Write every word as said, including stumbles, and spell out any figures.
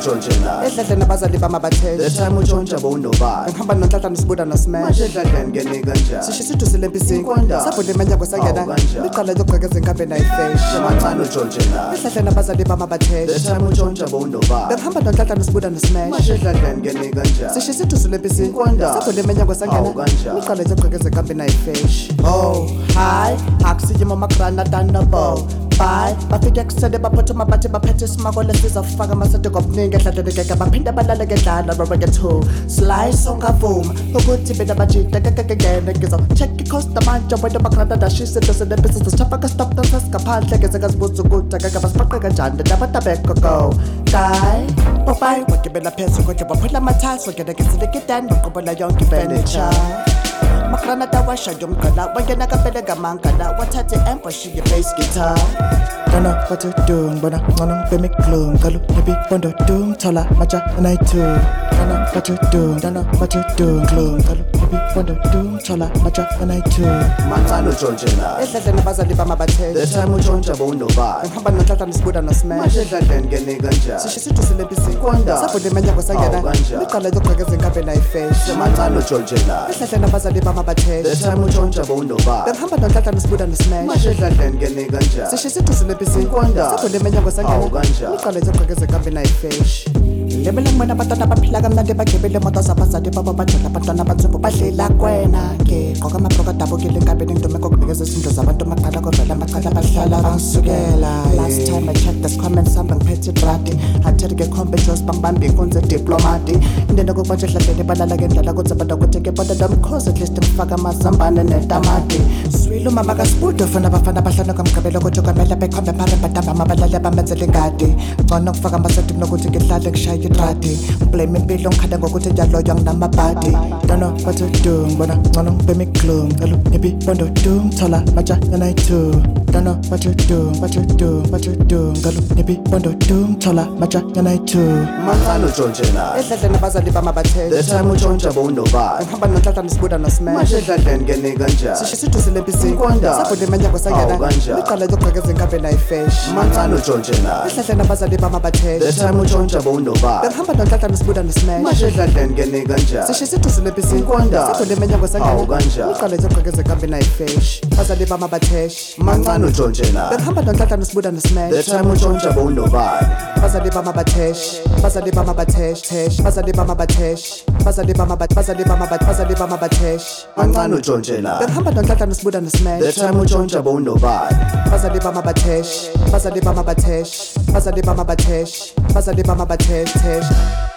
utshontshela edladleni abazali bami abatheshe the time utshontsha bowunobani ngihamba nonhlanhla nisibuda nosmash manje edladleni ngene kanjani sisho sidusile empisini Inkonda. sabhunda emanyango sangena Awu, kanjani? liqala lokugqekeza inkambe nayifeshi mancane utshontshelana edladleni abazali bami the abatheshe time utshontsha bowunobani ngihamba nonhlanhla nisibuda nosmash manje edladleni ngene kanjani sisho sidusile empisini Inkonda. sabhunda emanyango sangena Awu, kanjani? liqala lokugqekeza inkambe nayifeshi oh hi akusiyimo magrana danabo bye bafike kusele baphothuma bathi baphethe isimako lesizafaka amasede ngobuningi edladleni ngeke baphinde balale ngedlala robeke two slice ongavuma ukuthi bena bajide kekekengene ngizo-check icosta manje wena magrana dashise dosele business sithafaka stop nonses ngaphandle ngeze ngazibuza ukuthi ngeke basibaqe kanjani nabatabeko go guy bobay wagibela phezulu kodwa baphula amathaso ngena ngisilekidani baqobola yonke furniture magrana tawasha yomgqala wangena kapele ngamangala wathathe ambush ye-bass guitar Don't know what to do, ngibona ngcono ngibheme gloom ngalo nebipondo doom thola maja nayitu Don't know what to do, don't know what to do gloom ngalo nebipondo doom thola maja nayitu mancane utshontshelana edladleni abazali bami the abatheshe time utshontsha bowunobani ngihamba nonhlanhla nisibuda nosmash manje edladleni ngene kanjani sisho sidusile empisini Inkonda. sabhunda emanyango sangena Awu, kanjani? liqala lokugqekeza inkambe nayifeshi mancane utshontshelana edladleni abazali bami the abatheshe time utshontsha bowunobani ngihamba nonhlanhla nisibuda nosmash manje edladleni ngene kanjani sisho sidusile empisini Inkonda. sabhunda emanyango Awu, sangena kanjani? liqala lokugqekeza inkambe nayifeshi lebele ngibona abantwana baphila kamnandi bagibele imoto zabazali babo badlala abantwana abansungu badlela kwena-ke gqoka amabhroka adabukile enkabeni ngidume kokunikeza izindlu zabantu maqala kovela amaqala bahlala bangisukela last time I checked this comment samba ngiphethe brati hatherike khombe jos bangibambe inkunzi ediplomati indenda kokuba nje edladleni balala ngendlala kuthi abantu akutheke bota damkhosi at least ngifaka amazambane netamati swile umama kasibudo funa abafana bahlala kamgqibelo kodwa kwamele bekhombe phare badamba amabalale bamenzele ingadi ngcono kufaka amaseti kunokuthi ngidlale ngishaye idradi ngiblame impilo ngikhanda ngokuthi njaloyo nginamabhadi don't know what to do ngibona ngcono ngibheme gloom ngalo nebipondo doom thola maja nayitu don't know what to do what to do what to do ngalo nebipondo doom thola maja nayitu mancane utshontshelana edladleni abazali bami the abatheshe time utshontsha bowunobani ngihamba nonhlanhla nisibuda nosmash manje edladleni ngene kanjani sisho sidusile empisini Inkonda. sabhunda emanyango sangena Awu, kanjani? liqala lokugqekeza inkambe nayifeshi mancane utshontshelana edladleni abazali bami the abatheshe time utshontsha bowunobani ngihamba nonhlanhla nisibuda nosmash manje edladleni ngene kanjani sisho sidusile empisini Inkonda. sabhunda emanyango Awu, sangena kanjani? liqala lokugqekeza inkambe nayifeshi abazali bami abatheshe mancane utshontshelana ngihamba nonhlanhla nisibuda the nosmash time utshontsha bowunobani abazali bami abatheshe abazali bami abatheshe abazali bami abatheshe abazali bami abatheshe abazali bami abatheshe abazali bami abatheshe mancane utshontshelana ngihamba nonhlanhla nisibuda nosmash the time utshontsha bowunobani abazali bami abatheshe abazali bami abatheshe abazali bami abatheshe abazali bami abatheshe